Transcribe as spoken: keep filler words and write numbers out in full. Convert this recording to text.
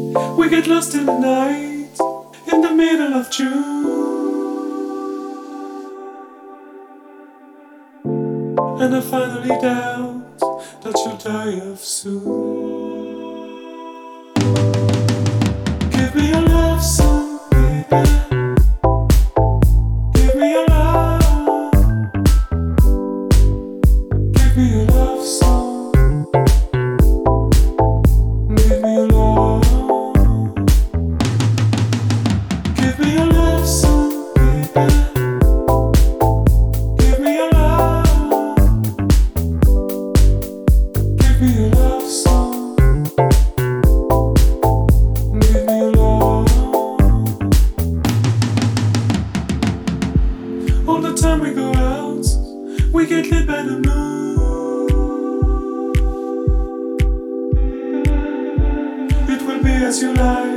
We get lost in the night, in the middle of June. And I finally doubt that you'll die of soon. Give me your love song, baby. Give me your love. Give me your love song. Give me your love. Give me your love song, baby. Give me your love. Give me your love song. Give me your love. All the time we go out, we get lit by the moon. It will be as you like.